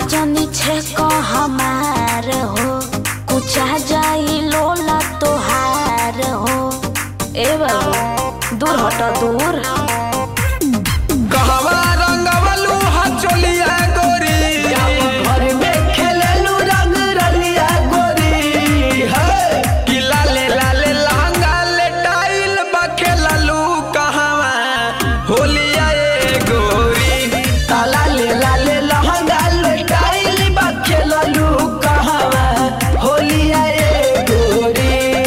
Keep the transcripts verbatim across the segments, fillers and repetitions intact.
जनी छे को हमार हो कुचा जाई लोला तोहार हो। ए बाबू दूर हटो दूर। कहवा रंगवलू हचोलिया गोरी घर में खेललू रंग रलिया गोरी है कि लाले लाले लहंगा ले टाइल बा खेललू कहवा होलिया ए गोरी ताला ले लाले लहंगा ले टाइल बा खेललू कहवा होलिया ए गोरी।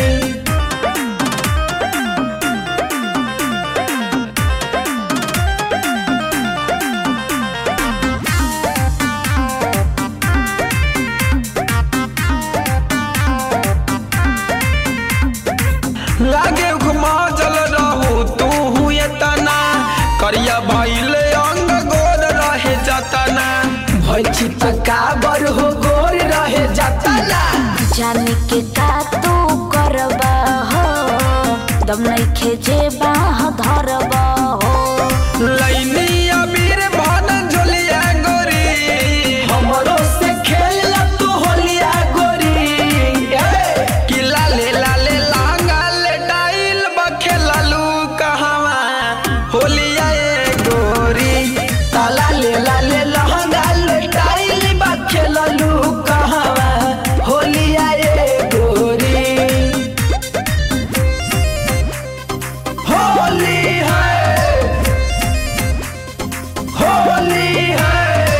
लागे घुमा जल रहू तू हुए तना करिया भइले अंग गोर रहे जतना भइची तकाबर हो गोर रहे जतना जाने के का तू करबा हो दम नहीं खेजे बाह धरबा हो। लैनी अबीर भन झोलिया गोरी हमरो से खेल तू होलिया गोरी कि लाले लाले लांगा ले डाइल बखेललू कहवा होलिया ए गोरी ताला ले लाले लहंगा ले डाइल बखेललू कहवा होलिया ए गोरी। होली है होली है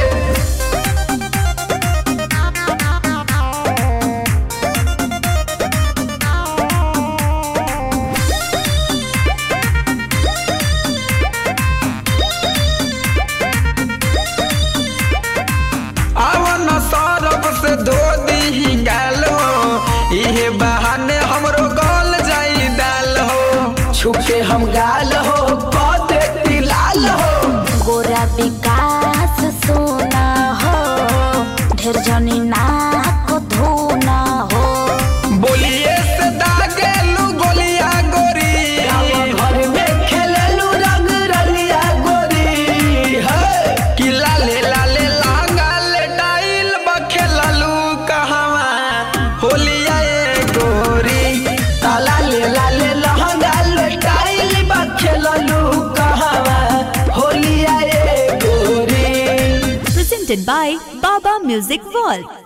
आवन सरब से धो दी गाल हो इहे बहाने हमरो गल जाई दाल हो छुके हम गाल हो कदे लाल हो गोरा विकास सोना हो ढेर जनी नाक धोना हो। बोलिए से दागेलू गोलिया गोरी घर में खेललू रंग रलिया गोरी है कि लाले लाले लांगा ले डाइल बखेललू कहवा होलिया ए गोरी ताला ले लाले लहंगा ले डाइल बखेललू कहवा होलिया ए गोरी। Presented by Baba Music World.